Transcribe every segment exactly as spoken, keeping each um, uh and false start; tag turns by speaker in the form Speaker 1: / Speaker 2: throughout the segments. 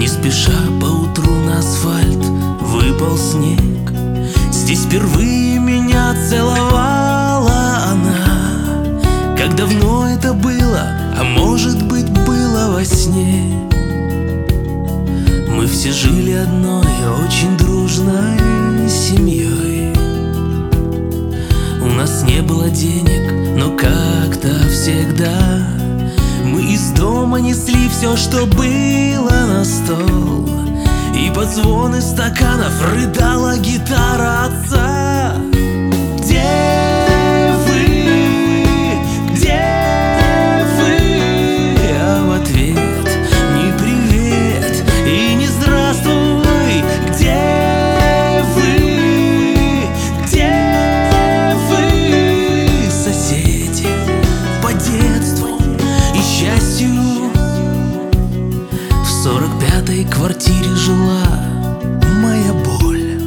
Speaker 1: спеша поутру на асфальт выпал снег. Здесь впервые меня целовала она. Как давно это было, а может быть было во сне. Мы все жили одной очень дружной семьей. У нас не было денег, но как-то всегда мы из дома несли все, что было на стол. И под звоны стаканов рыдала гитара отца. Где вы? Где вы? А в ответ ни привет и не здравствуй. Где вы? Где вы? Соседи по детству и счастью. В сорок пятой квартире жила моя боль.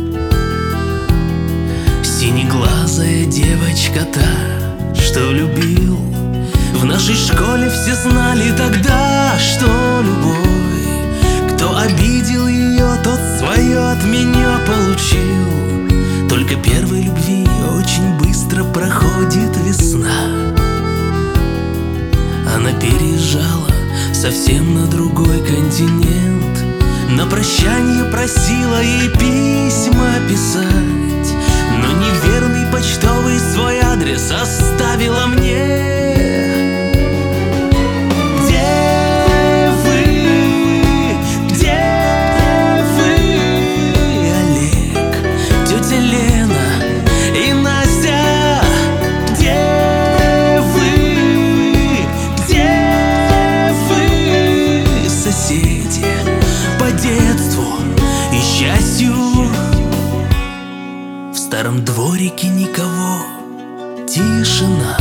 Speaker 1: Синеглазая девочка та, что любил. В нашей школе все знали тогда, что любой, кто обидел ее, тот свое от меня получил. Только первой любви очень быстро проходит весна. Она переезжала совсем на другой континент. На прощанье просила ей письма писать, но неверный почтовый свой адрес оставила мне. Где вы? Где вы? Олег, тетя Лена и Настя. Где вы? Где вы? Соседи по детству и счастью. В старом дворике никого, тишина.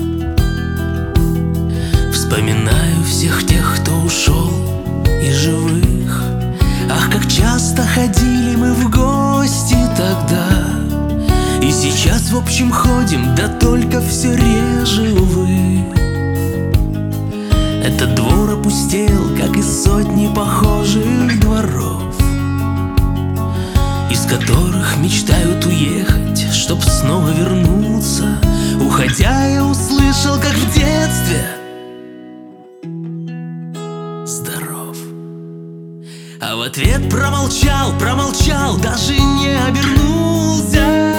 Speaker 1: Вспоминаю всех тех, кто ушел, и живых. Ах, как часто ходили мы в гости тогда. И сейчас в общем ходим, да только все реже, увы. Этот двор опустел, как и сотни похожих дворов, из которых мечтают уехать, чтоб снова вернуться. Уходя, я услышал, как в детстве: здоров. А в ответ промолчал, промолчал, даже не обернулся.